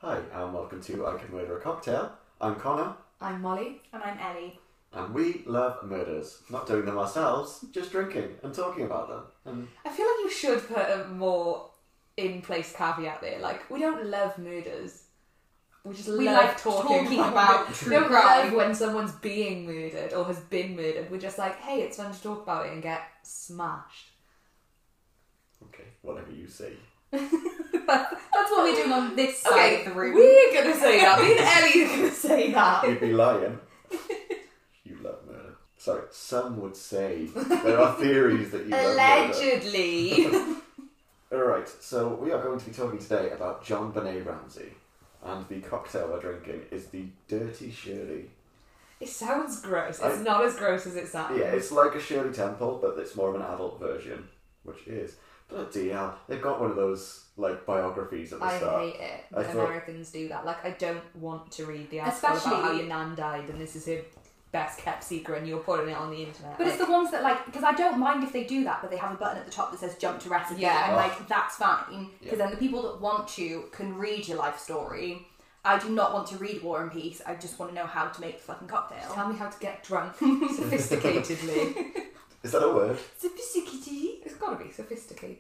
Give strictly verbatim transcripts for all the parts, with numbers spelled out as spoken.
Hi, and welcome to I Can Murder a Cocktail. I'm Connor. I'm Molly. And I'm Ellie. And we love murders. Not doing them ourselves, just drinking and talking about them. And I feel like you should put a more in-place caveat there. Like, we don't love murders. We just We love like talking, talking about, about we true don't crime. love when someone's being murdered or has been murdered. We're just like, hey, it's fun to talk about it and get smashed. okay, whatever you say. That's what we're doing on this side Okay, of the room. we're going to say that. Me and Ellie are going to say that. You'd be lying. You love murder. Sorry, some would say there are theories that you love murder. Allegedly. Alright, so we are going to be talking today about JonBenét Ramsey. And the cocktail we're drinking is the Dirty Shirley. It sounds gross. It's I- not as gross as it sounds. Yeah, it's like a Shirley Temple, but it's more of an adult version, which is bloody hell. They've got one of those like biographies at the I start. hate it I when thought- Americans do that. Like, I don't want to read the article Especially- about how your nan died and this is her best kept secret and you're putting it on the internet. But it's the ones that, like, because I don't mind if they do that, but they have a button at the top that says jump to recipe, Yeah. and, Oh. like, that's fine. Because Yeah. then the people that want to can read your life story. I do not want to read War and Peace, I just want to know how to make the fucking cocktail. Tell me how to get drunk sophisticatedly. Is that a word? Sophisticated. It's got to be sophisticatedly.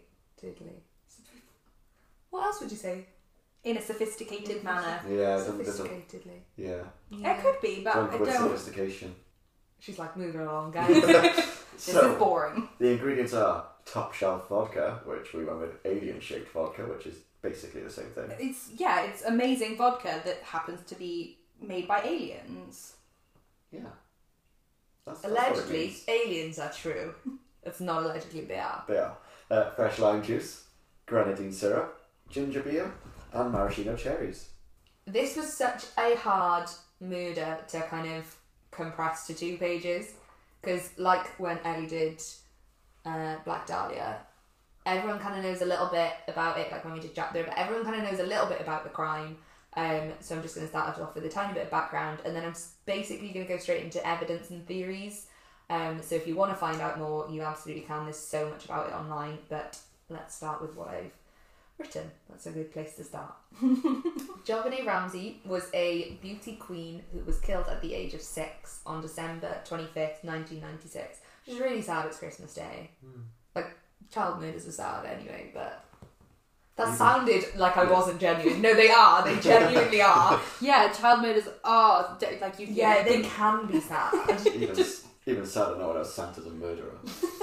What else would you say? In a sophisticated manner. Yeah, there's a, there's a, Sophisticatedly. yeah. It could be, but Drunk I with don't. sophistication. She's like, moving along, guys. This So, is boring. the ingredients are top shelf vodka, which we went with alien shaped vodka, which is basically the same thing. It's yeah, it's amazing vodka that happens to be made by aliens. Yeah. That's, that's what it Allegedly, means. aliens are true. It's not allegedly, they are. They are. Uh, fresh lime juice, grenadine syrup, ginger beer, and maraschino cherries. This was such a hard murder to kind of compress to two pages because, like when Ellie did uh, Black Dahlia, everyone kind of knows a little bit about it. Like when we did Jack the Ripper, everyone kind of knows a little bit about the crime. Um, so I'm just going to start off with a tiny bit of background, and then I'm s- basically going to go straight into evidence and theories. Um, so if you want to find out more, you absolutely can. There's so much about it online, but let's start with what I've written. That's a good place to start. JonBenét Ramsey was a beauty queen who was killed at the age of six on December twenty-fifth, nineteen ninety-six, which is really sad. It's Christmas Day. Mm. Like, child murders are sad anyway, but that Mhm. sounded like I wasn't genuine. No, they are. They genuinely are. Yeah, child murders are d- like you. Yeah, they think can be sad. Even, even sadder knowing I was Santa's a murderer.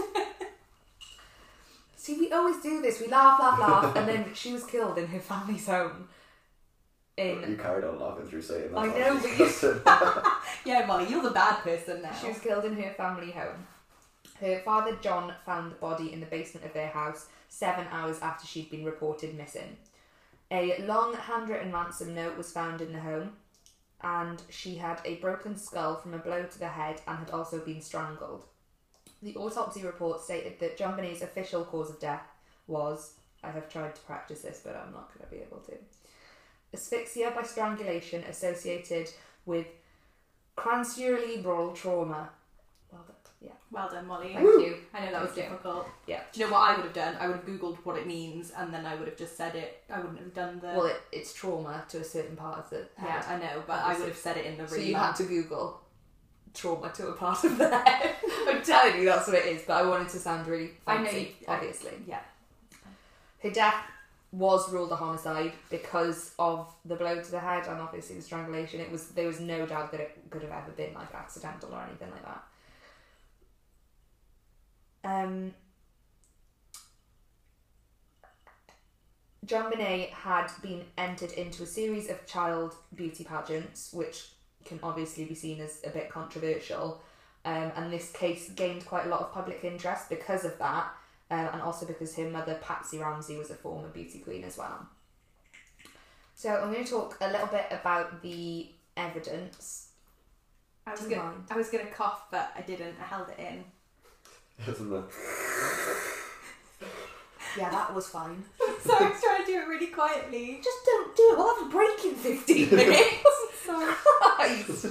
See, we always do this. We laugh, laugh, laugh, and then she was killed in her family's home. In You carried on laughing through saying that. I while know, she's but you- disgusting. Yeah, Molly, you're the bad person now. She was killed in her family home. Her father, John, found the body in the basement of their house seven hours after she'd been reported missing. A long handwritten ransom note was found in the home, and she had a broken skull from a blow to the head and had also been strangled. The autopsy report stated that JonBenét's official cause of death was, I have tried to practice this, but I'm not going to be able to, asphyxia by strangulation associated with craniosacral trauma. Well done. Yeah. Well done, Molly. Thank you. I know that was Thank you. difficult. Yeah. Do you know what I would have done? I would have googled what it means, and then I would have just said it. I wouldn't have done the. Well, it, it's trauma to a certain part of the head. yeah, I know, but I would have said it in the So really. you long- had to Google trauma to a part of the head. I'm telling you that's what it is, but I wanted to sound really I know fancy, you- I- obviously. Yeah. Her death was ruled a homicide because of the blow to the head and obviously the strangulation. It was there was no doubt that it could have ever been like accidental or anything like that. Um, JonBenét had been entered into a series of child beauty pageants, which can obviously be seen as a bit controversial. Um, and this case gained quite a lot of public interest because of that, um, and also because her mother, Patsy Ramsey, was a former beauty queen as well. So I'm going to talk a little bit about the evidence. I was Do gonna. mind? I was gonna cough, but I didn't. I held it in. Isn't it? Yeah, that was fine. So I was trying to do it really quietly. Just don't do it. We'll have a break in fifteen minutes. Sorry. Christ.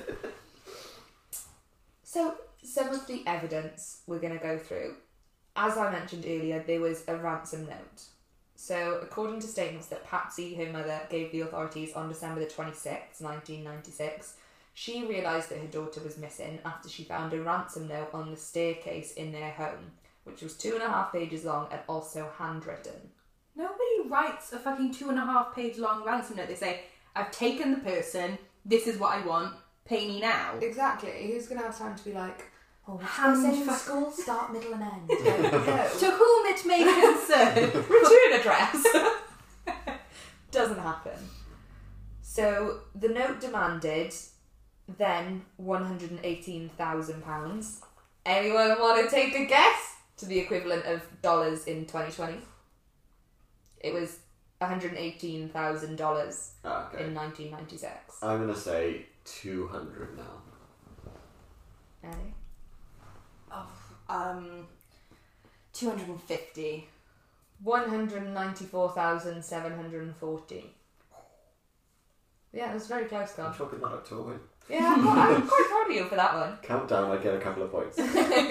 So, some of the evidence we're going to go through. As I mentioned earlier, there was a ransom note. So, according to statements that Patsy, her mother, gave the authorities on December the twenty-sixth, nineteen ninety-six, she realised that her daughter was missing after she found a ransom note on the staircase in their home, which was two and a half pages long and also handwritten. Nobody writes a fucking two and a half page long ransom note. They say, I've taken the person, this is what I want, pay me now. Exactly. Who's going to have time to be like, oh, what's Hand this in fuck- school? Start, middle and end. Like, no. To whom it may concern. Return address. Doesn't happen. So the note demanded then one hundred eighteen thousand pounds. Anyone want to take a guess to the equivalent of dollars in twenty twenty? It was one hundred eighteen thousand dollars Ah, okay. in nineteen ninety-six. I'm gonna say two hundred now. Ellie? Oh, um, two hundred fifty. one hundred ninety-four thousand seven hundred forty. Yeah, it was very close, I'm Carl. chalking that up to a win. Yeah, I'm quite, I'm quite proud of you for that one. Countdown, I get a couple of points.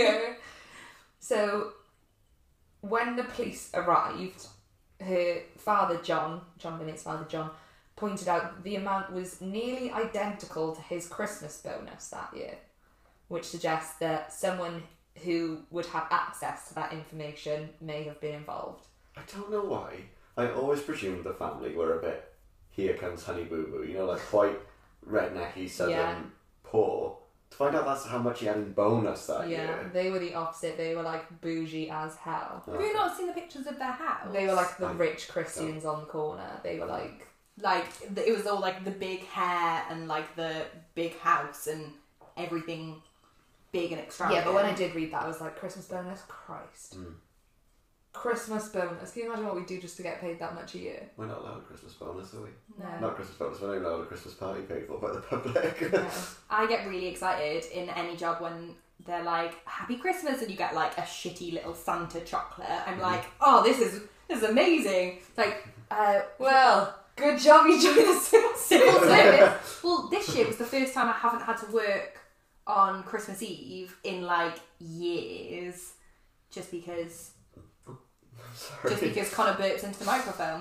So, when the police arrived, her father John, John Bennett's father John, pointed out the amount was nearly identical to his Christmas bonus that year, which suggests that someone who would have access to that information may have been involved. I don't know why. I always presumed the family were a bit, here comes Honey Boo Boo, you know, like quite rednecky, southern, Yeah. poor. To find out that's how much he had in bonus that Yeah, year. they were the opposite. They were like bougie as hell. Have you not seen the pictures of their house? They were like the I- rich Christians on the corner. They were like, Like, th- it was all like the big hair and like the big house and everything big and extravagant. yeah, but when I did read that, I was like, Christmas bonus? Christ. Mm. Christmas bonus. Can you imagine what we do just to get paid that much a year? We're not allowed a Christmas bonus, are we? No. Not Christmas bonus, we're not even allowed a Christmas party paid for by the public. No. I get really excited in any job when they're like, Happy Christmas, and you get like a shitty little Santa chocolate. I'm like, oh, this is this is amazing. It's like, uh, Well, good job you joined the civil civil service. service. Well, this year was the first time I haven't had to work on Christmas Eve in like years, just because Sorry. just because Connor burps into the microphone.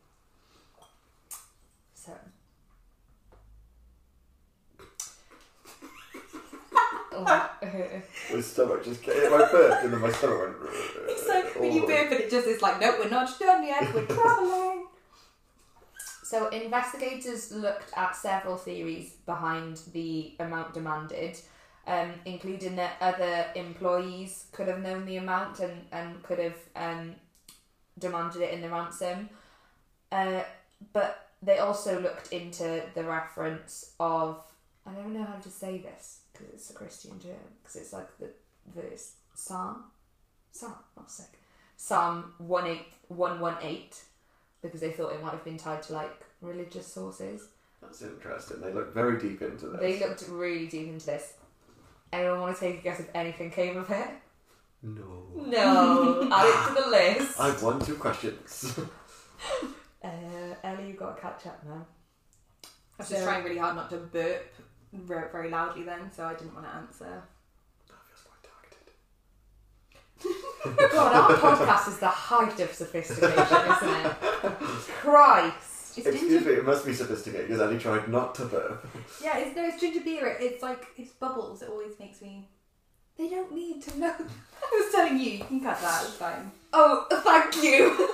So. My stomach just came, my burped and then my stomach went... It's like when you all the way. burp and it just is like, nope, we're not done yet, we're travelling. So investigators looked at several theories behind the amount demanded, um, including that other employees could have known the amount and, and could have um, demanded it in the ransom. Uh, but they also looked into the reference of, I don't know how to say this because it's a Christian term, because it's like the verse, Psalm? Psalm, oh sick. Psalm one eight one one eight. Because they thought it might have been tied to like religious sources. That's interesting. They look very deep into this. They looked really deep into this. Anyone want to take a guess if anything came of it? No. No. Add it to the list. I've won two questions. Uh, Ellie, you've got to catch up now. I was So- just trying really hard not to burp very, very loudly then, so I didn't want to answer. That feels quite targeted. God, our podcast is the height of sophistication, isn't it? Christ. It's Excuse ginger. me, it must be sophisticated because Ellie tried not to burp. Yeah, it's no, it's ginger beer. It's like it's bubbles. It always makes me. They don't need to know. I was telling you, you can cut that. It's fine. Oh, thank you.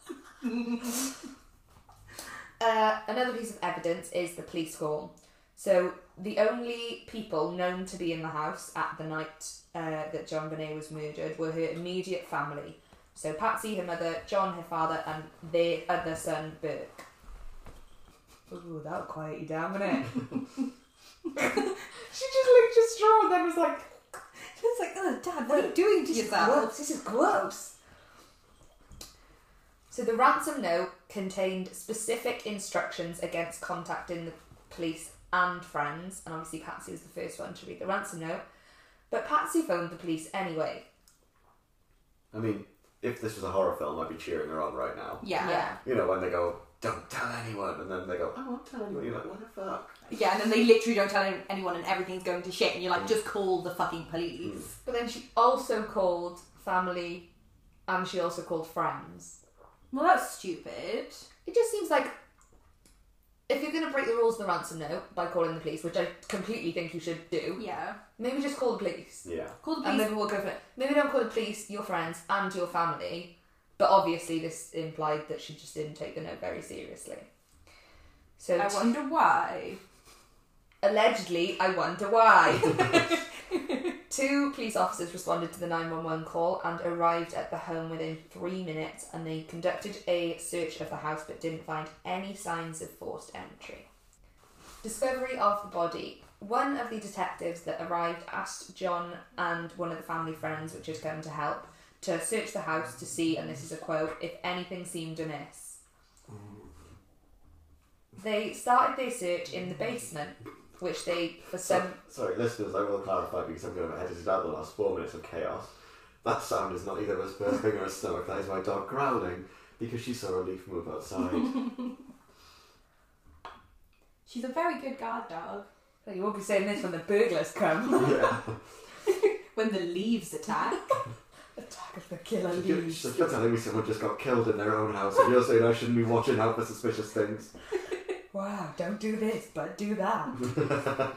uh, another piece of evidence is the police call. So the only people known to be in the house at the night uh, that John Bonet was murdered were her immediate family. So Patsy, her mother, John, her father, and their other son, Burke. Ooh, that'll quiet you down, won't it? She just licked a straw and then was like, It's like, oh, Dad, what are you doing to this is yourself? gross, this is gross. So the ransom note contained specific instructions against contacting the police and friends, and obviously Patsy was the first one to read the ransom note, but Patsy phoned the police anyway. I mean, if this was a horror film, I'd be cheering her on right now. Yeah. Yeah. You know, when they go, don't tell anyone, and then they go, I won't tell anyone. You're like, what the fuck? Yeah, and then they literally don't tell any- anyone and everything's going to shit and you're like, just call the fucking police. But then she also called family, and she also called friends. Well, that's stupid. It just seems like if you're going to break the rules of the ransom note by calling the police, which I completely think you should do, Yeah. maybe just call the police. Yeah. Call the And police. maybe we'll go for it. Maybe don't call the police, your friends, and your family. But obviously, this implied that she just didn't take the note very seriously. So, I t- wonder why. allegedly, I wonder why. Two police officers responded to the nine one one call and arrived at the home within three minutes, and they conducted a search of the house but didn't find any signs of forced entry. Discovery of the body. One of the detectives that arrived asked John and one of the family friends, which had come to help, to search the house to see, and this is a quote, if anything seemed amiss. They started their search in the basement, which they, for some... Sorry, listeners, I will clarify because I'm going to have edited out the last four minutes of chaos. That sound is not either us burping or a stomach, that is my dog growling because she saw a leaf move outside. She's a very good guard dog. Well, you won't be saying this when the burglars come. Yeah. When the leaves attack. Attack of the killer So you're, leaves. so you're telling me someone just got killed in their own house and you're saying I shouldn't be watching out for suspicious things? Wow, don't do this, but do that.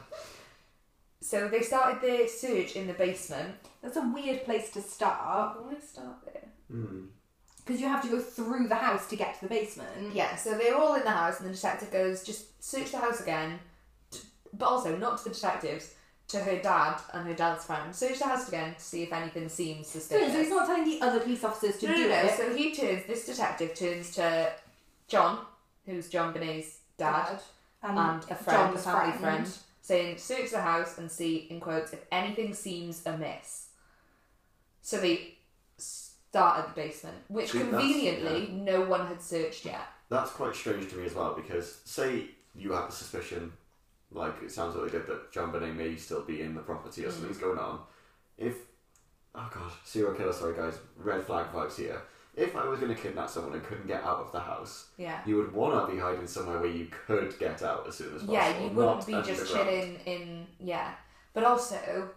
So they started their search in the basement. That's a weird place to start. I want to start there. Hmm. Because you have to go through the house to get to the basement. Yeah, so they're all in the house, and the detective goes, just search the house again. T- But also, not to the detectives, to her dad and her dad's friend. Search the house again to see if anything seems So suspicious. he's not telling the other police officers to no, do no, no. it. So he turns, this detective turns to John, who's John Benet's dad, and, and a friend, John's a family friend, saying, search the house and see, in quotes, if anything seems amiss. So they started the basement, which See, that's- conveniently no one had searched yet. That's quite strange to me as well because say you have a suspicion, like it sounds like they did, that John Bonet may still be in the property or Mm. something's going on. If, oh god, serial killer, sorry guys, red flag vibes here. If I was going to kidnap someone and couldn't get out of the house, Yeah. you would want to be hiding somewhere where you could get out as soon as possible. Yeah, you wouldn't not be just underground. chilling in. Yeah, but also,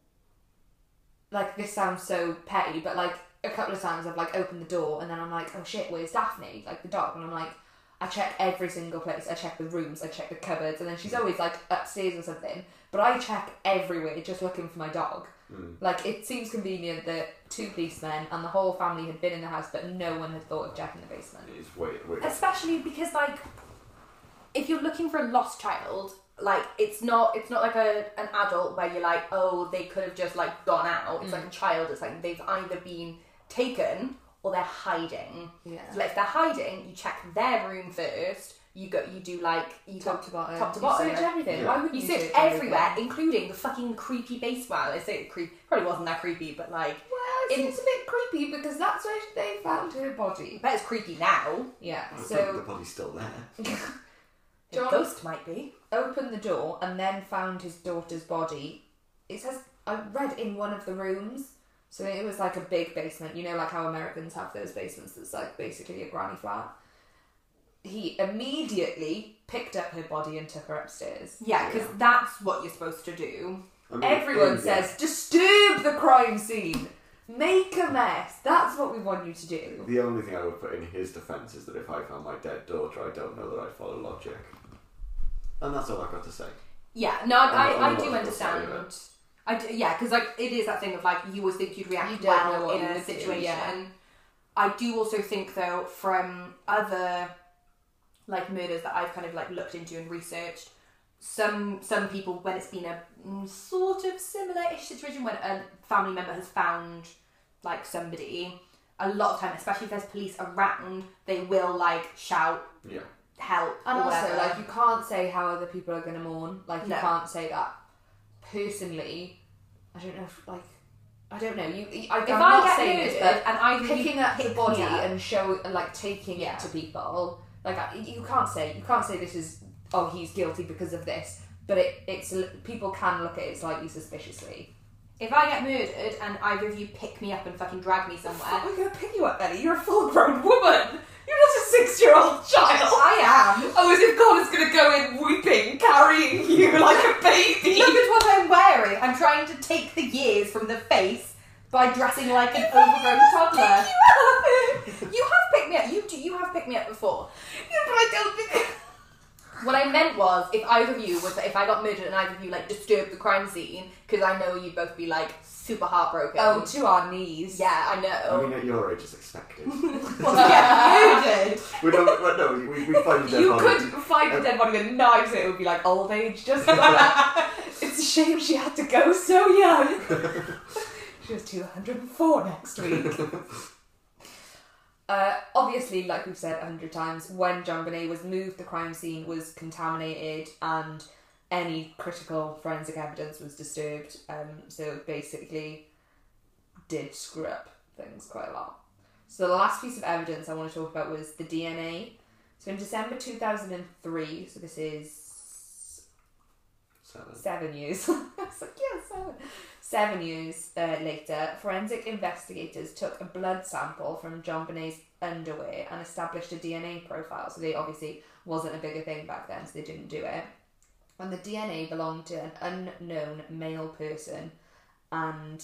like this sounds so petty, but like a couple of times I've like opened the door and then I'm like, oh shit, where's Daphne? Like the dog, and I'm like, I check every single place. I check the rooms, I check the cupboards, and then she's always like upstairs or something. But I check everywhere just looking for my dog. Mm. Like it seems convenient that two policemen and the whole family had been in the house, but no one had thought of checking the basement. It's weird. weird. Especially because, like, if you're looking for a lost child, like it's not it's not like a an adult where you're like, oh, they could have just like gone out. It's Mm. like a child. It's like they've either been taken or they're hiding. Yeah. So like if they're hiding, you check their room first. You go, you do like you Top go, to bottom. top to You bottom. search everything. Yeah. Why would You you search search everywhere, everything? including the fucking creepy basement. Well, I say creepy. Probably wasn't that creepy, but like, Well, it In- seems a bit creepy because that's where they found her body. I bet it's creepy now. Yeah, I think the so body's still there. A John ghost might be. opened the door and then found his daughter's body. It says, I read in one of the rooms, so it was like a big basement. You know, like how Americans have those basements that's like basically a granny flat. He immediately picked up her body and took her upstairs. Yeah, because Yeah. that's what you're supposed to do. I mean, Everyone in- says, disturb the crime scene. Make a mess. That's what we want you to do. The only thing I would put in his defence is that if I found my dead daughter, I don't know that I'd follow logic. And that's all I've got to say. Yeah, no, I, On the- I, on I the do logical side of understand. I do, yeah, because like it is that thing of like you always think you'd react You don't know well what in you a would do, situation. yeah. I do also think though from other like murders that I've kind of like looked into and researched, some some people when it's been a mm, sort of similar-ish situation when a family member has found like somebody, a lot of time, especially if there's police around, they will like shout Yeah. help And or also, whatever. like, you can't say how other people are going to mourn. Like, you No. can't say that. Personally, I don't know if, like, I don't know. You, I, I'm if not I get saying murdered this, but and I really picking up the pick body me up, and show, and like taking Yeah. it to people, like, I- you can't say, you can't say this is, oh, he's guilty because of this. But it, it's people can look at it slightly suspiciously. if I get murdered and either of you pick me up and fucking drag me Fuck, somewhere, we're gonna pick you up, Ellie. You're a full-grown woman. You're not a six-year-old child. I am. Oh, as if God is gonna go in weeping, carrying you like a baby. Look at what I'm wearing. I'm trying to take the years from the face by dressing like an overgrown toddler. You have picked me up. You do. You have picked me up before. Yeah, but I don't think... What I meant was, if either of you was, if I got murdered and either of you like disturbed the crime scene, because I know you'd both be like super heartbroken. Oh, to our knees. Yeah, I know. I mean, at your age, it's expected. Well, yeah, you did. we don't. Well, no, we we find a dead You body. could find a dead body with knives, it would be like old age, just it's a shame she had to go so young. She was two hundred and four next week. Uh, obviously, like we've said a hundred times, when JonBenét was moved, the crime scene was contaminated and any critical forensic evidence was disturbed. Um, so it basically did screw up things quite a lot. So the last piece of evidence I want to talk about was the D N A. So in December two thousand three, so this is Seven. seven years. I was like, yeah, seven. Seven years uh, later, forensic investigators took a blood sample from JonBenét's underwear and established a D N A profile. So they obviously wasn't a bigger thing back then, so they didn't do it. And the D N A belonged to an unknown male person and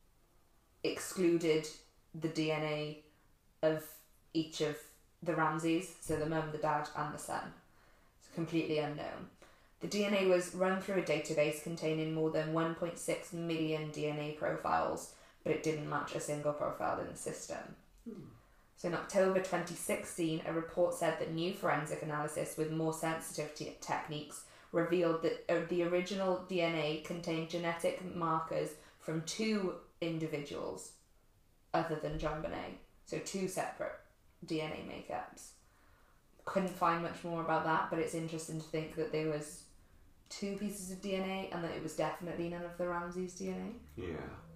excluded the D N A of each of the Ramseys, so the mum, the dad, and the son. It's completely unknown. The D N A was run through a database containing more than one point six million D N A profiles, but it didn't match a single profile in the system. Hmm. So in October twenty sixteen, a report said that new forensic analysis with more sensitive t- techniques revealed that uh, the original D N A contained genetic markers from two individuals other than JonBenét. So two separate D N A makeups. Couldn't find much more about that, but it's interesting to think that there was two pieces of D N A and that it was definitely none of the Ramsey's D N A. Yeah.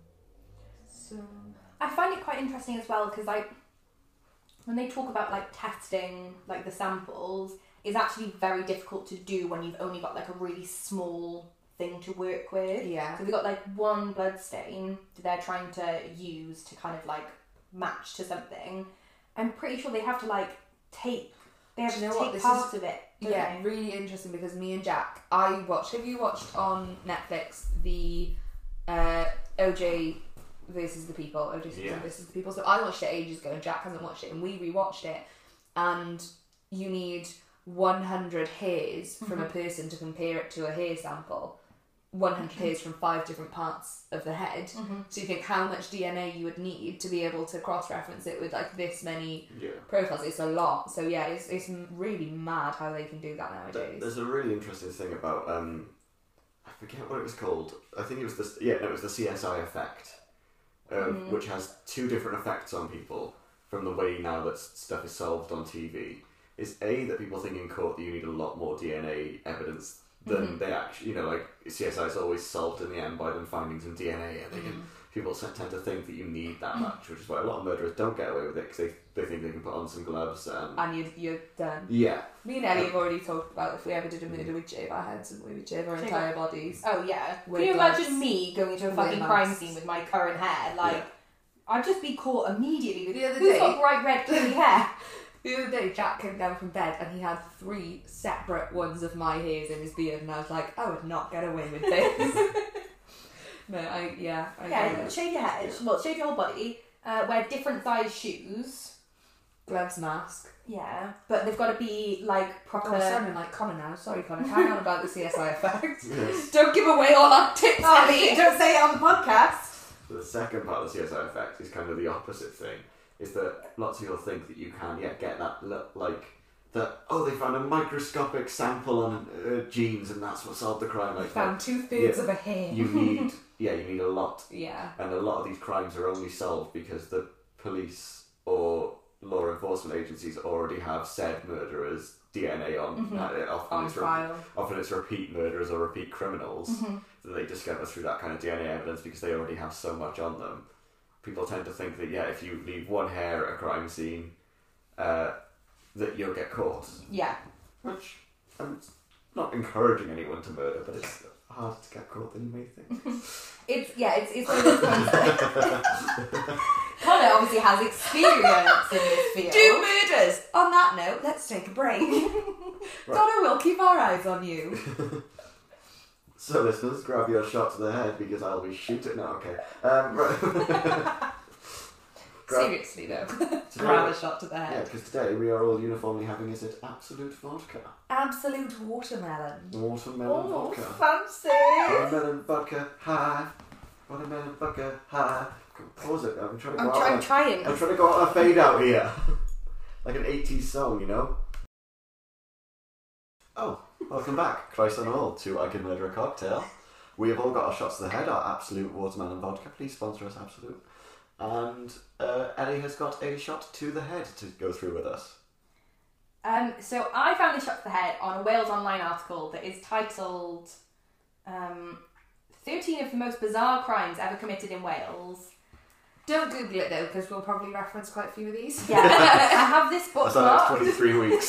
So I find it quite interesting as well because like when they talk about like testing like the samples, it's actually very difficult to do when you've only got like a really small thing to work with. yeah. So they've got like one blood stain that they're trying to use to kind of like match to something. I'm pretty sure they have to like tape. They have Do to you know what? take This parts is- of it. don't Yeah, they? really interesting because me and Jack, I watched, have you watched on Netflix the uh, O J versus the People, O J Simpson Yeah. versus the People? So I watched it ages ago and Jack hasn't watched it and we rewatched it and you need one hundred hairs from a person to compare it to a hair sample. one hundred hairs from five different parts of the head. Mm-hmm. So you think how much D N A you would need to be able to cross-reference it with like this many Yeah. profiles. It's a lot. So yeah, it's it's really mad how they can do that nowadays. There's a really interesting thing about um, I forget what it was called. I think it was the yeah, no, it was the C S I effect, um, Mhm. which has two different effects on people from the way now that s- stuff is solved on T V. Is A, that people think in court that you need a lot more D N A evidence than Mhm. they actually, you know, like C S I is always solved in the end by them finding some D N A, and they can, people s- tend to think that you need that much, which is why a lot of murderers don't get away with it because they, they think they can put on some gloves and And you, you're done. yeah, Me and Ellie have already talked about if we ever did a murder, we'd shave our heads and we would shave our Shave entire bodies. Oh yeah. With Can you gloves. imagine me going to a With fucking gloves. crime scene with my current hair? Like, Yeah. I'd just be caught immediately. With, The other who's day- got bright red curly hair? The other day, Jack came down from bed and he had three separate ones of my hairs in his beard, and I was like, I would not get away with this. No, I yeah, I Yeah, get it. shave your head. Well, shave your whole body. Uh, wear different size shoes. Gloves, mask. Yeah, but they've got to be like proper. Oh, sounding like Connor now. Sorry, Connor. Carry on about the C S I effect. yes. Don't give away all our tips, Oh, Ellie. don't say it on the podcast. The second part of the C S I effect is kind of the opposite thing. Is that lots of people think that you can yeah get that look like that. Oh, they found a microscopic sample on uh, genes and that's what solved the crime. Like Found two thirds Yeah. of a hair. you need yeah you need a lot, Yeah. and a lot of these crimes are only solved because the police or law enforcement agencies already have said murderers' D N A on. Mhm. Uh, often On it's re- file. often it's repeat murderers or repeat criminals Mhm. that they discover through that kind of D N A evidence because they already have so much on them. People tend to think that, yeah, if you leave one hair at a crime scene, uh, that you'll get caught. Yeah. Which, I'm not encouraging anyone to murder, but it's harder to get caught than you may think. It's yeah. It's it's one of those ones that Connor obviously has experience in this field. Do murders! On that note, let's take a break. Connor will keep our eyes on you. So listeners, grab your shot to the head because I'll be shooting. No, okay. Um, right. Grab- Seriously though, Today- grab a shot to the Yeah, head. because today we are all uniformly having, is it Absolute Vodka? Absolute watermelon. Watermelon Oh, vodka. fancy! Watermelon vodka, hi. Watermelon vodka, hi. Pause it. I'm trying to I'm, go try- out. I'm on- trying. I'm trying to go out on a fade out here. Like an eighties song, you know? Oh, welcome back, Christ on all, to I Can Murder a Cocktail. We have all got our shots to the head, our Absolute Watermelon Vodka. Please sponsor us, Absolute. And uh, Ellie has got a shot to the head to go through with us. Um, so I found this shot to the head on a Wales Online article that is titled um, thirteen of the most bizarre crimes ever committed in Wales. Don't Google it though, because we'll probably reference quite a few of these. Yeah, I have this That's our next bookmark. twenty-three weeks.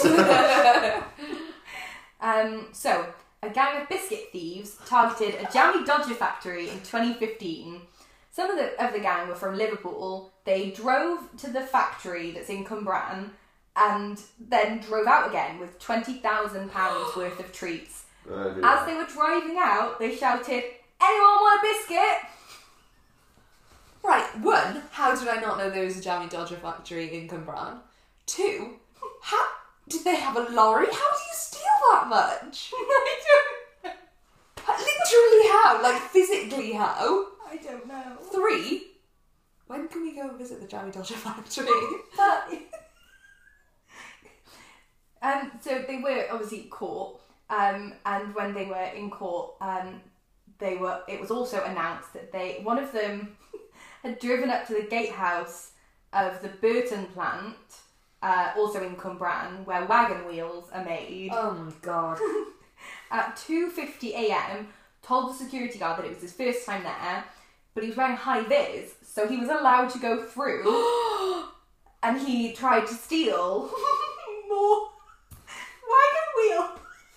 Um, so, a gang of biscuit thieves targeted a Jammy Dodger factory in twenty fifteen. Some of the of the gang were from Liverpool. They drove to the factory that's in Cwmbran and then drove out again with twenty thousand pounds worth of treats. Oh, dear. As they were driving out, they shouted, "Anyone want a biscuit?" Right, one, how did I not know there was a Jammy Dodger factory in Cwmbran? Two, how did they have a lorry? How do you steal that much? I don't Literally how? Like physically how? I don't know. Three, when can we go and visit the Jammy Dodger factory? But um, so they were obviously caught, um, and when they were in court, um, they were. It was also announced that they one of them had driven up to the gatehouse of the Burton plant, uh, also in Cwmbran, where wagon wheels are made, Oh my god. at two fifty a m. Told the security guard that it was his first time there, but he was wearing high vis, so he was allowed to go through. And he tried to steal more wagon wheel.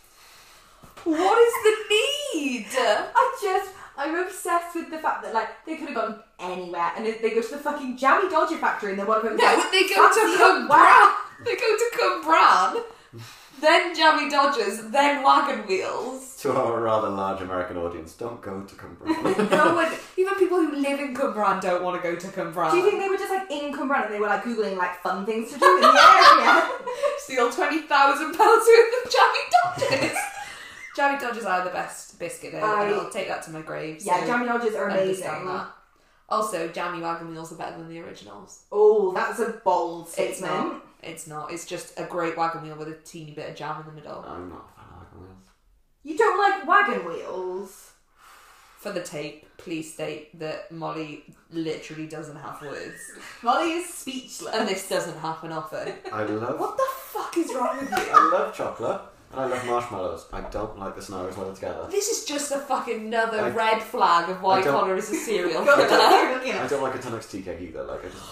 What is the need? I just, I'm obsessed with the fact that, like, they could have gone anywhere, and they go to the fucking Jammy Dodger factory, and then one of them No, like, they go to "Fancy a Cwmbran. wag." They go to Cwmbran, then Jammy Dodgers, then wagon wheels. To our rather large American audience, don't go to Cwmbran. No one, even people who live in Cwmbran don't want to go to Cwmbran. Do you think they were just, like, in Cwmbran, and they were, like, Googling, like, fun things to do in the area? Steal twenty thousand pounds worth of Jammy Dodgers? Jammy Dodgers are the best biscuit though, I- and I'll take that to my grave. Yeah, so Jammy Dodgers are amazing. understand that. Also, Jammy wagon wheels are better than the originals. Oh, that's a bold It's statement. not. It's not. It's just a great wagon wheel with a teeny bit of jam in the middle. I'm not a fan of wagon wheels. You don't like wagon wheels? For the tape, please state that Molly literally doesn't have words. Molly is speechless. And this doesn't happen often. I love What the fuck is wrong with you? I love chocolate and I love marshmallows. I don't like the scenarios well together. This is just a fucking another I- red flag of why I don't- Connor is a serial Go to killer. serial killer. I don't like a ten X tea cake either. Like I just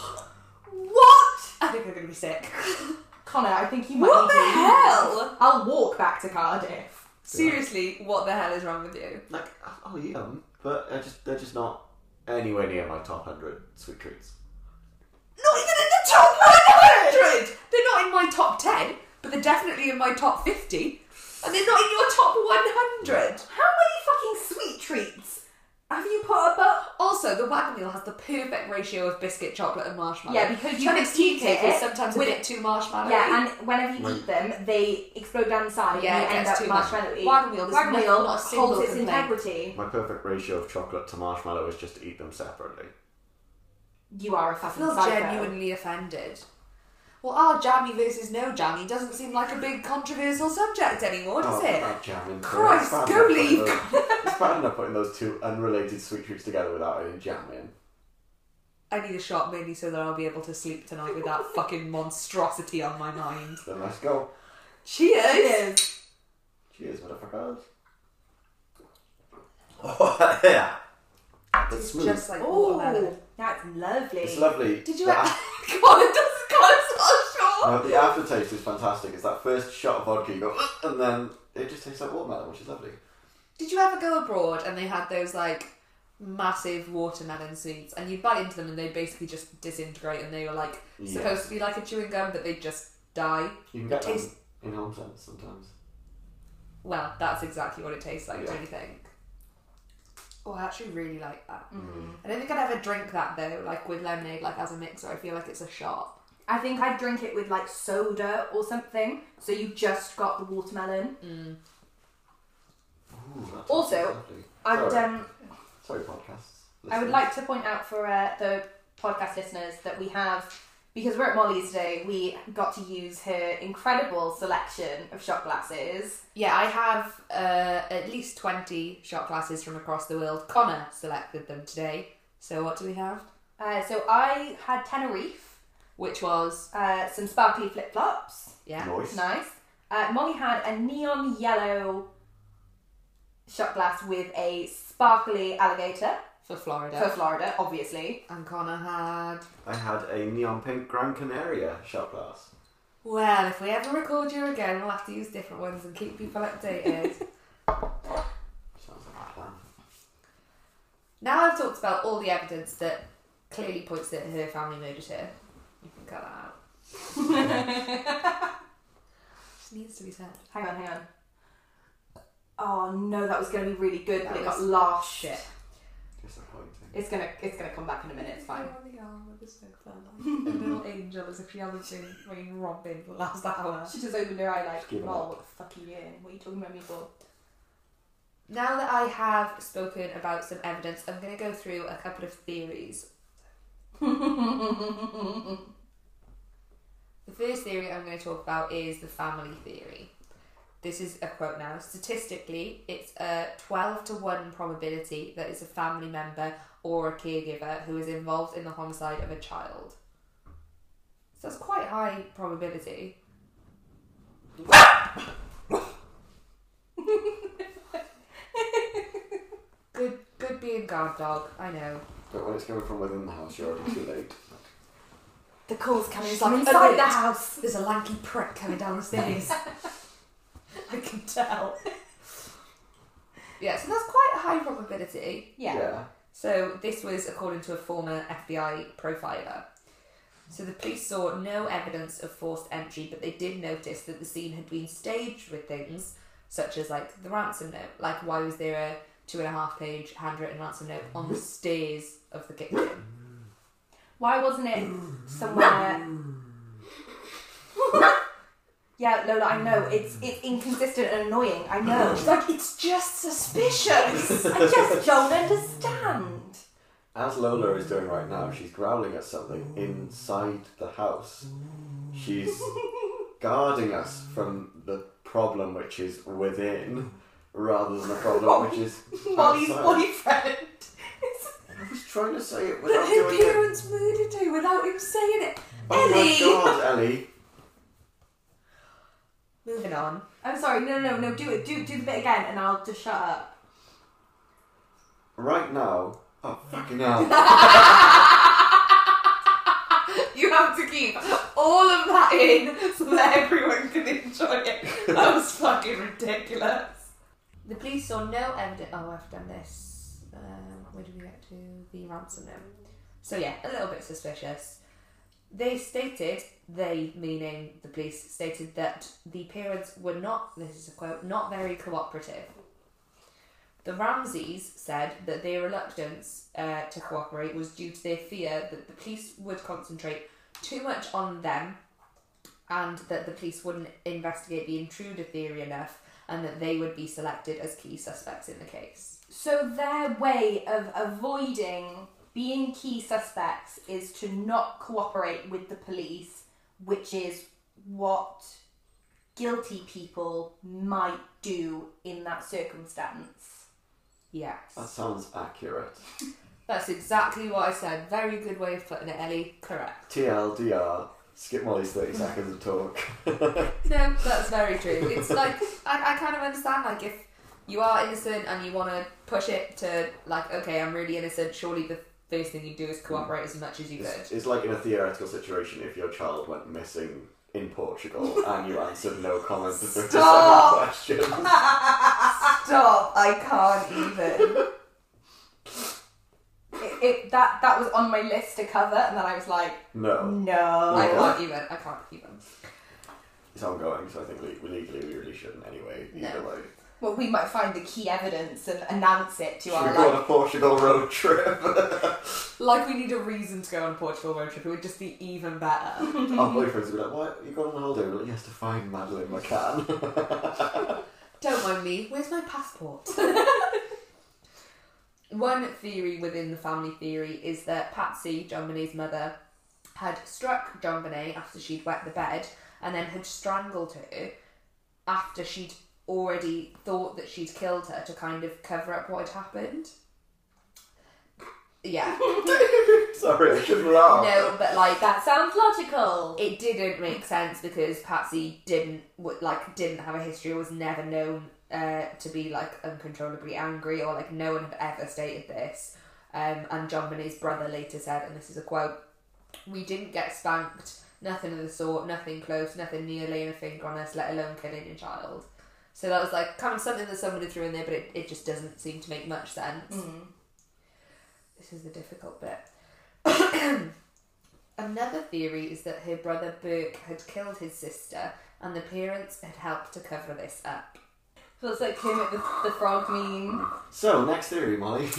What? I think I'm gonna be sick. Connor, I think you might What need the to leave. hell? I'll walk back to Cardiff. Seriously, what the hell is wrong with you? like I'll eat them, but I just they're just not anywhere near my top hundred sweet treats. Not even in the top one hundred! They're not in my top ten, but they're definitely in my top fifty. And they're not in your top one hundred. How many fucking sweet treats have you put up? Also, the wagon wheel has the perfect ratio of biscuit, chocolate, and marshmallow. Yeah, because you Ten can X tea eat cake it is sometimes a with- bit too marshmallow. Yeah, and whenever you Right. eat them, they explode down the side Yeah, and it you end gets up too much. marshmallowy. Wagon wheel, there's Wagon no- wheel not a single holds its complaint. integrity. My perfect ratio of chocolate to marshmallow is just to eat them separately. You are a I fucking feel psycho. genuinely offended. Well, our jammy versus no jammy doesn't seem like a big controversial subject anymore, does Oh, it? that jamming. Christ, It's bad go enough putting leave. those- It's bad enough putting those two unrelated sweet treats together without any jam in. I need a shot mainly so that I'll be able to sleep tonight with that fucking monstrosity on my mind. Then let's go. Cheers! Cheers. Cheers, motherfuckers. Oh yeah. It's It's smooth. just like Oh, watermelon. that's lovely. It's lovely. Did you The ever... af- Colin does Colin's not sure! No, the aftertaste is fantastic. It's that first shot of vodka, you go, "Ugh," and then it just tastes like watermelon, which is lovely. Did you ever go abroad and they had those like massive watermelon sweets and you'd bite into them and they basically just disintegrate and they were like Yeah. supposed to be like a chewing gum but they just die? You can get Taste- them in home sense sometimes. Well, that's exactly what it tastes like, Yeah. don't you think? Oh, I actually really like that. Mm. I don't think I'd ever drink that though, like with lemonade, like as a mixer. I feel like it's a shot. I think I'd drink it with like soda or something. So you just got the watermelon. Mm. Ooh, that Also, sounds lovely. I would Sorry. um, Sorry, podcasts. I would listeners. like to point out for uh, the podcast listeners that we have, because we're at Molly's today, we got to use her incredible selection of shot glasses. Yeah, I have uh, at least twenty shot glasses from across the world. Connor selected them today. So what do we have? Uh, so I had Tenerife, Which was, uh, some sparkly flip flops, yeah. Nice. nice. Uh, Molly had a neon yellow shot glass with a sparkly alligator For Florida. for Florida, obviously. And Connor had... I had a neon pink Gran Canaria shot glass. Well, if we ever record you again, we'll have to use different ones and keep people updated. Sounds like a plan. Now I've talked about all the evidence that clearly points that her family murdered her. You can cut that out. Just needs to be said. Hang on, hang on. Oh no, that was going to be really good, That but it got was lost. shit. Disappointing. It's gonna, it's gonna come back in a minute. It's fine. A little angel as if she hasn't been fucking robbing for the last hour. She just opened her eye like, Give it "Lol, up. what the fuck are you doing? What are you talking about me for?" Now that I have spoken about some evidence, I'm going to go through a couple of theories. The first theory I'm going to talk about is the family theory. This is a quote now. Statistically, it's a twelve to one probability that it's a family member or a caregiver who is involved in the homicide of a child. So that's quite high probability. Good, good being guard dog, I know. But when it's coming from within the house, you're already too late. The call's coming She's from like, inside "Alert." the house. There's a lanky prick coming down the stairs. I can tell. Yeah, so that's quite a high probability. Yeah. So this was according to a former F B I profiler. So the police saw no evidence of forced entry, but they did notice that the scene had been staged with things such as like the ransom note. Like, why was there a two and a half page handwritten ransom note on the stairs of the kitchen? Why wasn't it somewhere? Yeah, Lola, I know it's it's inconsistent and annoying. I know. She's like, it's just suspicious. I just don't understand. As Lola is doing right now, she's growling at something inside the house. She's guarding us from the problem which is within, rather than the problem which is Molly's outside. boyfriend. I was trying to say it But without her doing it. parents murdered her without him saying it. Oh Ellie! my god, Ellie! Moving on. I'm sorry. No, no, no. Do it. Do do the bit again, and I'll just shut up. Right now, oh fucking hell. You have to keep all of that in so that everyone can enjoy it. That was fucking ridiculous. The police saw no evidence. Oh, I've done this. Um, where did we get to? The ransom note. So yeah, a little bit suspicious. They stated, they meaning the police, stated that the parents were not, this is a quote, not very cooperative. The Ramseys said that their reluctance uh, to cooperate was due to their fear that the police would concentrate too much on them and that the police wouldn't investigate the intruder theory enough and that they would be selected as key suspects in the case. So their way of avoiding being key suspects is to not cooperate with the police, which is what guilty people might do in that circumstance. Yes. That sounds accurate. That's exactly what I said. Very good way of putting it, Ellie. Correct. T L D R. Skip Molly's thirty seconds of talk. No, that's very true. It's like, I, I kind of understand, like, if you are innocent and you want to push it to, like, okay, I'm really innocent, surely the first thing you do is cooperate as much as you It's, could. it's like in a theoretical situation if your child went missing in Portugal and you answered no comment to fifty-seven Stop! questions. Stop! I can't even. It, it that that was on my list to cover, and then I was like, No. no. I can't even. I can't even. It's ongoing, so I think le- legally we really shouldn't anyway. Either No. way. Well, we might find the key evidence and announce it to Should our we go on like. a Portugal road trip? Like we need a reason to go on a Portugal road trip. It would just be even better. Our boyfriends would be like, why are you going on holiday? We're like, yes, to find Madeleine McCann. Don't mind me. Where's my passport? One theory within the family theory is that Patsy, John Bonet's mother, had struck John Bonet after she'd wet the bed and then had strangled her after she'd already thought that she'd killed her to kind of cover up what had happened. Yeah. Sorry, I shouldn't laugh. No, but like That sounds logical. it didn't make sense because Patsy didn't w- like didn't have a history, was never known uh, to be like uncontrollably angry, or like no one had ever stated this. Um, and John Bonet's brother later said, and this is a quote, "We didn't get spanked, nothing of the sort, nothing close, nothing near laying a finger on us, let alone killing your child." So that was like kind of something that somebody threw in there, but it, it just doesn't seem to make much sense. Mm. This is the difficult bit. Another theory is that her brother Burke had killed his sister and the parents had helped to cover this up. So it's like Kermit the, the Frog meme. So, next theory, Molly.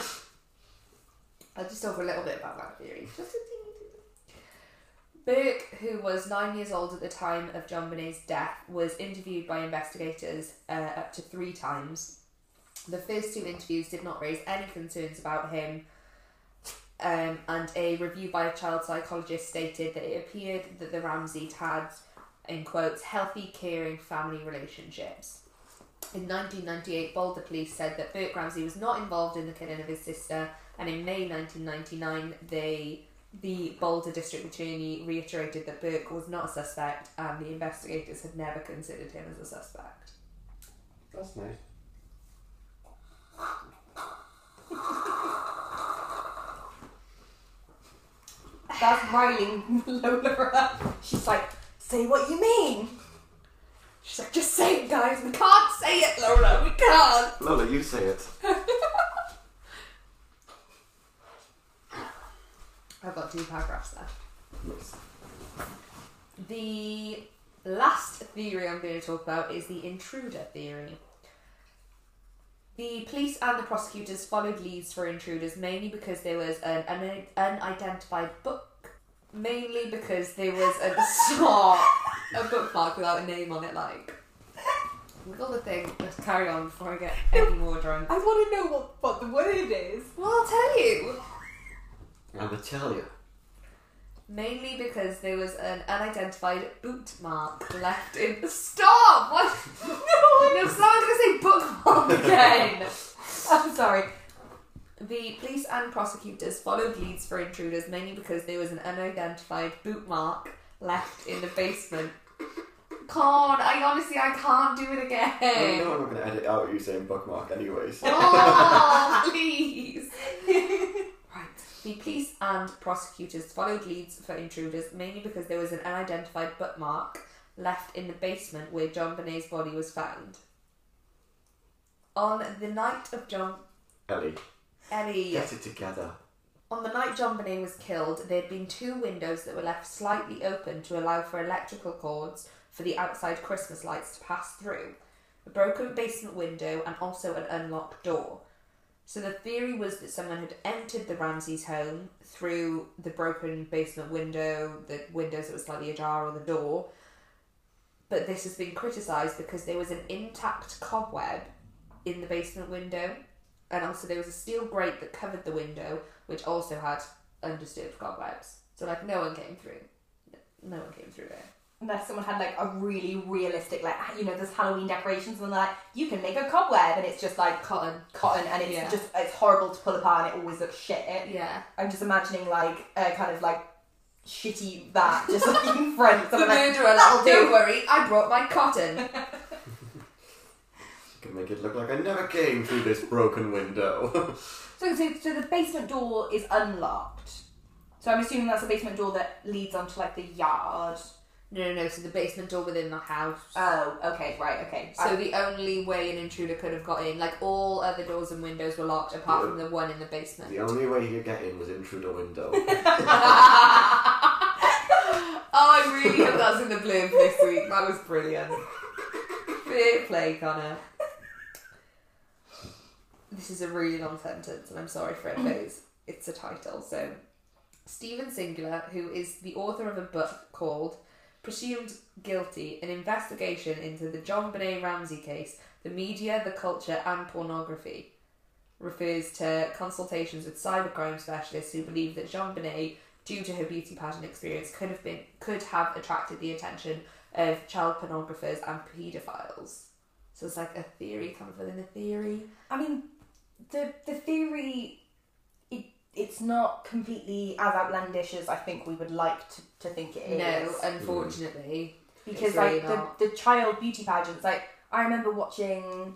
I'll just talk a little bit about that theory. Just a teeny bit. Burke, who was nine years old at the time of John Bonet's death, was interviewed by investigators uh, up to three times. The first two interviews did not raise any concerns about him, um, and a review by a child psychologist stated that it appeared that the Ramseys had, in quotes, healthy, caring family relationships. In nineteen ninety-eight, Boulder police said that Burke Ramsey was not involved in the killing of his sister, and in May nineteen ninety-nine, they, the Boulder district attorney reiterated that Burke was not a suspect, and the investigators had never considered him as a suspect. That's nice. That's riling Lola up. She's like, say what you mean. She's like, just say it, guys. We can't say it, Lola. We can't. Lola, you say it. I've got two paragraphs there. Yes. The last theory I'm going to talk about is the intruder theory. The police and the prosecutors followed leads for intruders mainly because there was an un- unidentified book. Mainly because there was a stop, a bookmark without a name on it, like. We've got the thing. Let's carry on before I get any more drunk. I want to know what, what the word is. Well, I'll tell you. I'm gonna tell you. Mainly because there was an unidentified boot mark left in the stop. What? No, no, someone's gonna say bookmark again. I'm sorry. The police and prosecutors followed leads for intruders mainly because there was an unidentified boot mark left in the basement. Can't. I honestly, I can't do it again. I know I'm not gonna edit out you saying bookmark anyways. Oh, please. Right. The police and prosecutors followed leads for intruders mainly because there was an unidentified bookmark left in the basement where John Bonet's body was found. On the night of John... Ellie, Ellie... get it together. On the night John Bonet was killed, there had been two windows that were left slightly open to allow for electrical cords for the outside Christmas lights to pass through. A broken basement window and also an unlocked door. So the theory was that someone had entered the Ramseys' home through the broken basement window, the windows that were slightly ajar, or the door. But this has been criticised because there was an intact cobweb in the basement window, and also there was a steel grate that covered the window, which also had undisturbed cobwebs. So like no one came through. No one came through there. Unless someone had like a really realistic, like, you know, there's Halloween decorations and they're like, you can make a cobweb, and it's just like Cotton. cotton and it's Yeah. just, it's horrible to pull apart and it always looks shit. Yeah. I'm just imagining like a kind of like shitty that just like in front. The Someone like, murderer, like, "That'll do." don't worry, I brought my cotton. You can make it look like I never came through this broken window. So, so, so the basement door is unlocked. So I'm assuming that's a basement door that leads onto like the yard. No, no, no, so the basement door within the house. Oh, okay, right, okay. So the only way an intruder could have got in, like all other doors and windows were locked apart Yeah. from the one in the basement. The only way you get in was in through the window. Oh, I really hope that's in the blurb this week. That was brilliant. Fair play, Connor. this is a really long sentence, and I'm sorry for it, but it's, it's a title. So, Stephen Singular, who is the author of a book called Presumed Guilty, an investigation into the JonBenét Ramsey case, the media, the culture, and pornography, refers to consultations with cybercrime specialists who believe that JonBenét, due to her beauty pageant experience, could have been could have attracted the attention of child pornographers and paedophiles. So it's like a theory comes within a theory. I mean, the the theory, it it's not completely as outlandish as I think we would like to, to think it is. No, unfortunately. Because it's really like the, not. the child beauty pageants, like I remember watching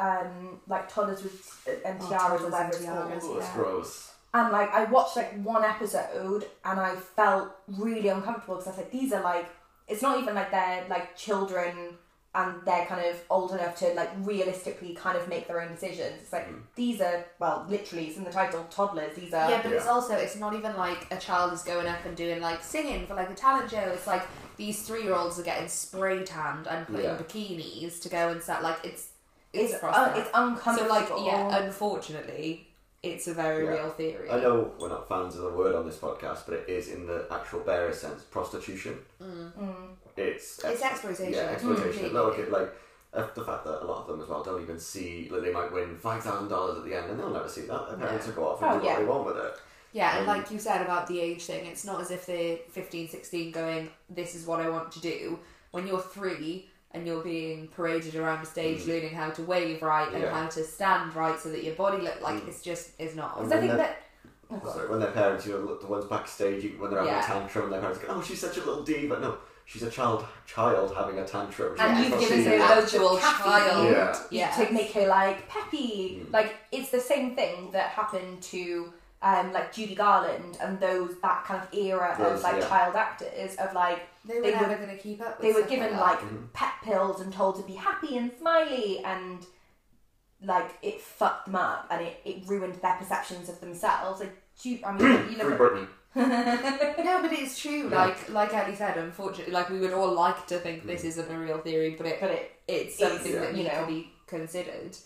um like toddlers with and Oh, tiaras or Toddlers whatever and it's called. Tiaras. Oh, that's Yeah. gross. And like I watched like one episode and I felt really uncomfortable because I was like, these are like, it's not even like they're like children and they're kind of old enough to like realistically kind of make their own decisions. It's like Mm. these are, well, literally it's in the title, toddlers. These are Yeah, but it's Yeah. also, it's not even like a child is going up and doing like singing for like a talent show. It's like these three year olds are getting spray tanned and put Yeah. in bikinis to go and set, like it's it's, it's across un- there. it's uncomfortable. So like, yeah, unfortunately, it's a very Yeah. real theory. I know we're not fans of the word on this podcast, but it is in the actual bare sense prostitution. Mm. Mm. It's It's exploitation. Yeah, exploitation. Mm. Look, it, like uh, the fact that a lot of them as well don't even see, like they might win five thousand dollars at the end, and they'll never see that. Their parents No. will go off and Oh, do yeah. what they want with it. Yeah, and Um, like you said about the age thing, it's not as if they're fifteen, sixteen going, this is what I want to do. When you're three and you're being paraded around a stage Mm. learning how to wave right and Yeah. how to stand right so that your body look like Mm. it's just, it's not. And Because I when think they're- that. Oh, God. Sorry, when their parents, you know, the ones backstage, you- when they're having Yeah. a tantrum, and their parents go, "Oh, she's such a little diva." No, she's a child, child having a tantrum. She's And not you've supposed given to her be- loads of actual caffeine. child. Yeah. Yeah. To make her like peppy. Mm. Like it's the same thing that happened to um like Judy Garland and those that kind of era of Those, like yeah. child actors of like They were They never were- going to keep up with they were stuff given like like that. Mhm. pep pills and told to be happy and smiley and like it fucked them up and it, it ruined their perceptions of themselves. Like Ju- I mean you Free look Britney. at No, but it's true. Yeah. Like like Ellie said, unfortunately, like we would all like to think this Mm. isn't a real theory, but it but it it's It's, something yeah. that you needs know. to be considered.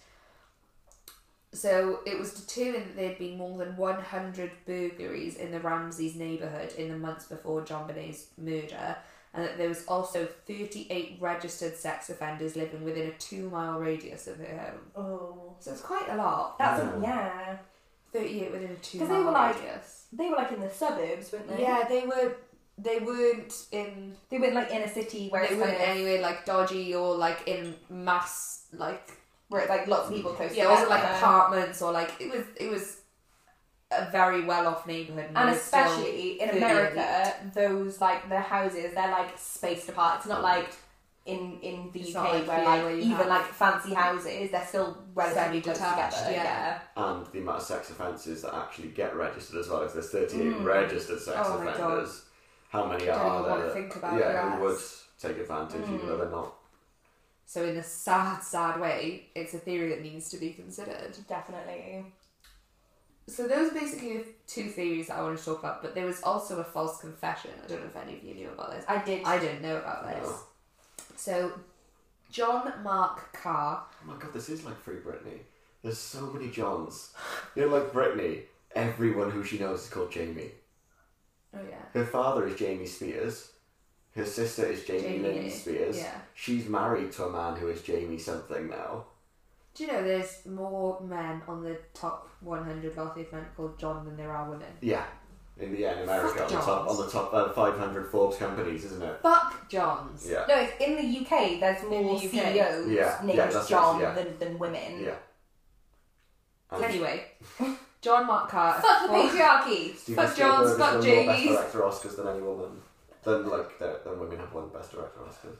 So it was determined that there had been more than one hundred burglaries in the Ramses neighbourhood in the months before JonBenét's murder, and that there was also thirty-eight registered sex offenders living within a two-mile radius of her home. oh So it's quite a lot. that's Yeah. a, yeah. thirty-eight within a they two-mile were like- radius. They were like in the suburbs, weren't they? Yeah, they were. They weren't in. They weren't like in a city where They it's weren't kind of, anywhere like dodgy or like in mass like. where it's like lots of people close Yeah, it wasn't like together. apartments or like it was. It was a very well-off neighbourhood, And it was still- especially in thirty-eight. America, those like the houses, they're like spaced apart. It's not like in in the It's U not K like where here like where you even have- like fancy houses, they're still relatively close Semi-detached, together. yeah. And the amount of sex offences that actually get registered as well. If there's thirty-eight Mm. registered sex Oh my offenders, how many I don't are even there? want to that- think about yeah, that. who would take advantage even though Mm. they're not. So in a sad, sad way, it's a theory that needs to be considered. Definitely. So those are basically the two theories that I want to talk about, but there was also a false confession. I don't know if any of you knew about this. I did. I didn't know about this. No. So, John Mark Carr. Oh my god, this is like Free Britney. There's so many Johns. You know, like Britney, everyone who she knows is called Jamie. Oh yeah. Her father is Jamie Spears. Her sister is Jamie, Jamie Lynn Lynn, Spears. Yeah. She's married to a man who is Jamie something now. Do you know there's more men on the top one hundred wealthiest men called John than there are women? Yeah. In the end, America Fuck on the top Johns. on the top uh, five hundred Forbes companies, isn't it? Fuck Johns. Yeah. No, it's in the U K. There's more the U K. C E Os Yeah, named yeah, that's John right, yeah. than, than women. Yeah. And Anyway, John Mark Carr. a Fuck the full- patriarchy. Steven fuck Johns, Spielberg fuck has won more Best Jamies. Director Oscars than any woman. Than like the, than women have won Best Director Oscars.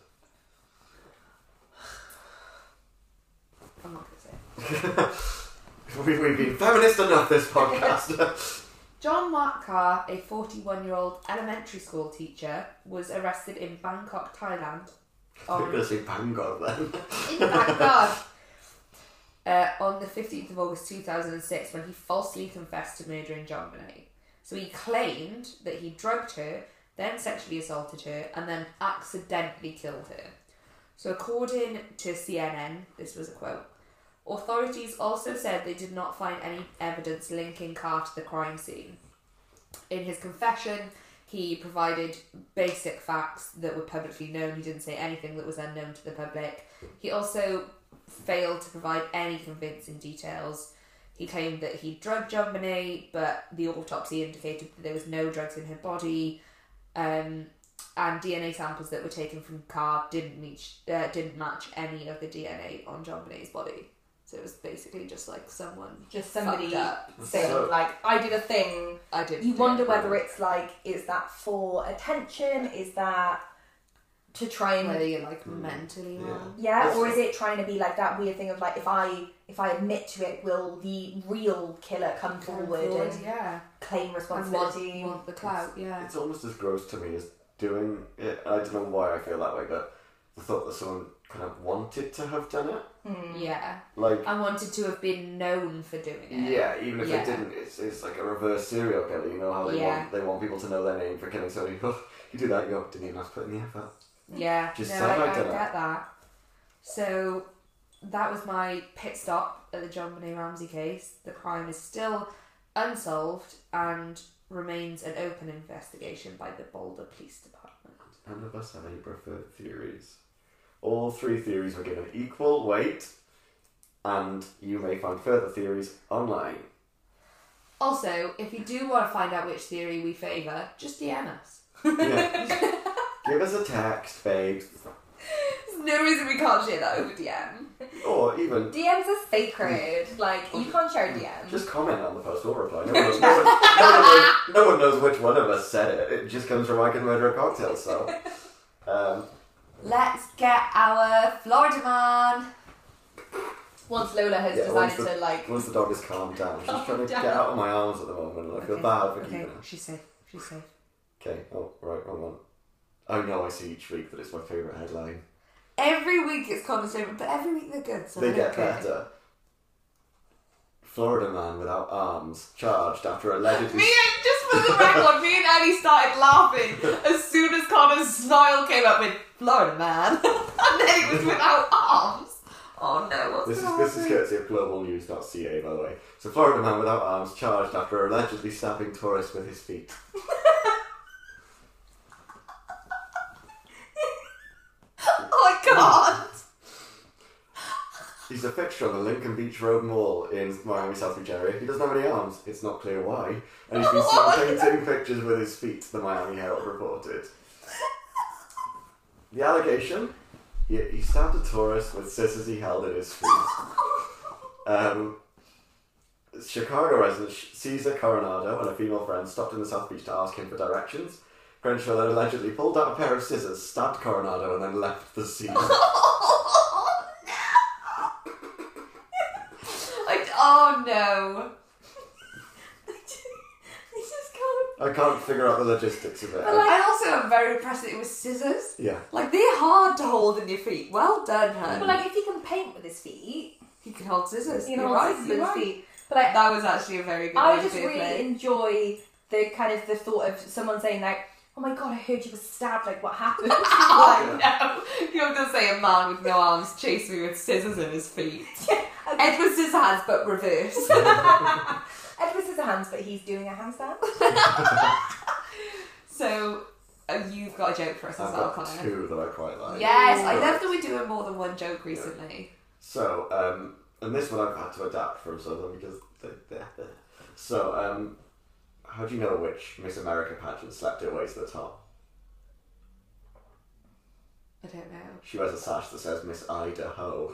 I'm not going to say. we, we've been feminist enough this podcast. John Mark Carr, a forty-one-year-old elementary school teacher, was arrested in Bangkok, Thailand. You're On, going to say Bangor then. in Bangkok. Uh, on the fifteenth of August two thousand six, when he falsely confessed to murdering JonBenét. So he claimed that he drugged her, then sexually assaulted her, and then accidentally killed her. So according to C N N, this was a quote, Authorities also said they did not find any evidence linking Carr to the crime scene. In his confession, he provided basic facts that were publicly known. He didn't say anything that was unknown to the public. He also failed to provide any convincing details. He claimed that he drugged JonBenet, but the autopsy indicated that there was no drugs in her body, um, and D N A samples that were taken from Carr didn't match, uh, didn't match any of the D N A on JonBenet's body. So it was basically just like someone Just somebody fucked up. saying, So- like, I did a thing. I did. You wonder yeah. whether it's like, is that for attention? Is that to try and whether you're like mentally Yeah. wrong. yeah, It's- or is it trying to be like that weird thing of like, if I if I admit to it, will the real killer come Going forward, forward, and yeah, claim and responsibility? want, want the clout, yeah. It's almost as gross to me as doing it. I don't know why I feel that way, but the thought that someone kind of wanted to have done it, Hmm. Yeah, like I wanted to have been known for doing it. yeah, even if Yeah. they didn't, it's, it's like a reverse serial killer. You know how they Yeah. want they want people to know their name for killing somebody. Oh, you do that, you go, didn't even have to put in the effort. Yeah, Just no, said I, I I did it. get that. So that was my pit stop at the JonBenet Ramsey case. The crime is still unsolved and remains an open investigation by the Boulder Police Department. None of us have any preferred theories. All three theories were given equal weight, and you may find further theories online. Also, if you do want to find out which theory we favour, just D M us. Yeah. Give us a text, babes. There's no reason we can't share that over D M. Or even D Ms are sacred. Like, you can't share a D M. just comment on the post, we'll reply. No one, knows, no, one, no, one knows, no one knows which one of us said it. It just comes from I Can Murder a Cocktail, so. Um, Let's get our Florida man. Once Lola has Yeah, once decided the- to like, once the dog has calmed down, she's Calm trying to down. get out of my arms at the moment, and I feel Okay, bad for Okay, keeping her. she's safe. She's safe. Okay, oh, right, wrong one. I know I see each week that it's my favourite headline. Every week it's Connor's favourite, but every week they're good. So They we're get okay. better. Florida man without arms charged after allegedly. Me and, just for the record, me and Ellie started laughing as soon as Connor's smile came up with Florida man. And then it was without arms. Oh no, what's This is gonna this is happen? courtesy of global news dot c a, by the way. So Florida man without arms charged after allegedly stabbing tourists with his feet. Oh my god! He's a fixture on the Lincoln Beach Road Mall in Miami South Beach area. He doesn't have any arms. It's not clear why. And he's been seen painting pictures with his feet, the Miami Herald reported. The allegation? He, he stabbed a tourist with scissors he held in his feet. Um, Chicago resident Cesar Coronado and a female friend stopped in the South Beach to ask him for directions. Crenshaw then allegedly pulled out a pair of scissors, stabbed Coronado, and then left the scene. Oh no! I, oh no! I just, I just can't. I can't figure out the logistics of it. But like, I also am very impressed that it was scissors. yeah. Like, they're hard to hold in your feet. Well done, hun. but like, if he can paint with his feet, he can hold scissors. you You're know, right, with you're his right. feet. But like, That was actually a very good I way just to really play. enjoy the kind of the thought of someone saying like, "Oh my god, I heard you were stabbed. Like, what happened?" Oh no! You have to say a man with no arms chased me with scissors in his feet. Edward Scissorhands, but reverse. Edward Scissorhands, but he's doing a handstand. So, uh, you've got a joke for us as I've well, got Connor. two that I quite like. Yes, I Right. love that we're doing more than one joke recently. So, um, and this one I've had to adapt from Southern because they, they're there. So, um, how do you know which Miss America pageant slept her way to the top? I don't know. She wears a sash that says Miss Idaho.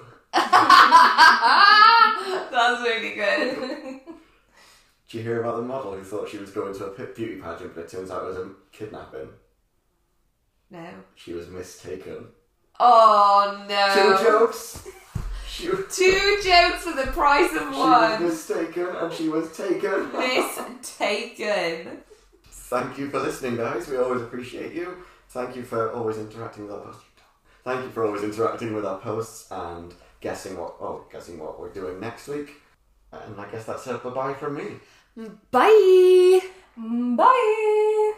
That's really good. Did you hear about the model who thought she was going to a pit beauty pageant, but it turns out it was a kidnapping? No. She was mistaken. Oh no. Two jokes. She was, Two jokes for the price of she was one. mistaken and she was taken. Mistaken. Thank you for listening, guys. We always appreciate you. Thank you for always interacting with our posts. Thank you for always interacting with our posts and guessing what oh guessing what we're doing next week. And I guess that's a bye from me. Bye. Bye.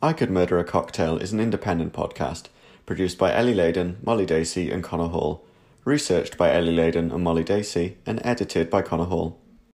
I Could Murder a Cocktail is an independent podcast produced by Ellie Layden, Molly Dacey and Connor Hall, researched by Ellie Layden and Molly Dacey, and edited by Connor Hall.